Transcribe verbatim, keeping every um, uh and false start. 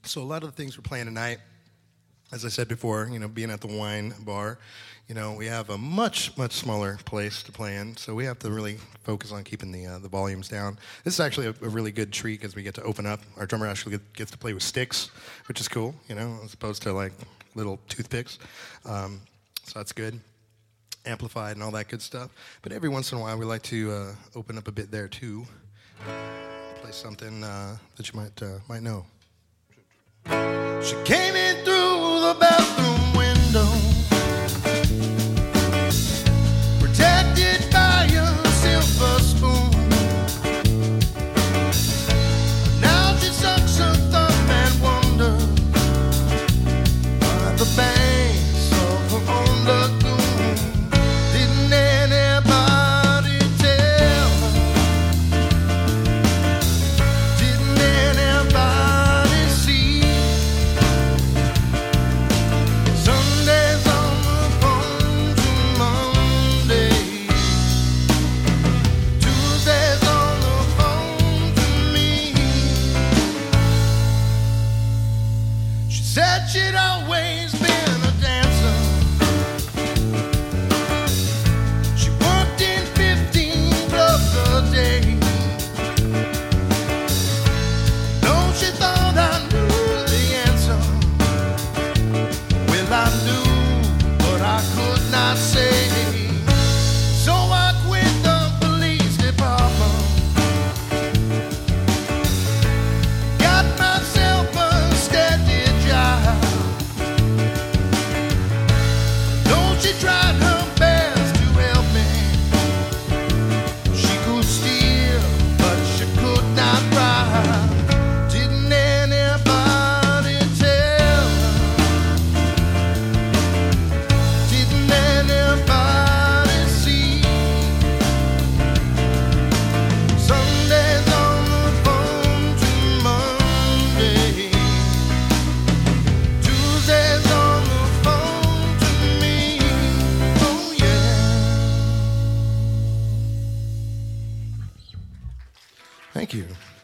So a lot of the things we're playing tonight, as I said before, you know, being at the wine bar, you know, we have a much, much smaller place to play in, so we have to really focus on keeping the uh, the volumes down. This is actually a, a really good treat because we get to open up. Our drummer actually get, gets to play with sticks, which is cool, you know, as opposed to like little toothpicks. Um, so that's good. Amplified and all that good stuff. But every once in a while, we like to uh, open up a bit there too. Play something uh, that you might uh, might know. She came in through the bathroom window, protected by a silver spoon. Now she sucks her thumb and wonders by the banks of her own lagoon. Didn't anybody tell her? Didn't anybody see? Sundays on the phone to Monday, Tuesdays on the phone to me. She said she'd always been a dancer. She worked in fifteen clubs a day. No, she thought I knew the answer. Well, I knew, but I could not say. So I quit the police department, got myself a steady job. Though she tried her best to help me, she could steal, but she could not bribe. Didn't anybody tell her? Didn't anybody see? Sundays on the phone to Monday, Tuesdays on the phone to me. Oh yeah. Thank you.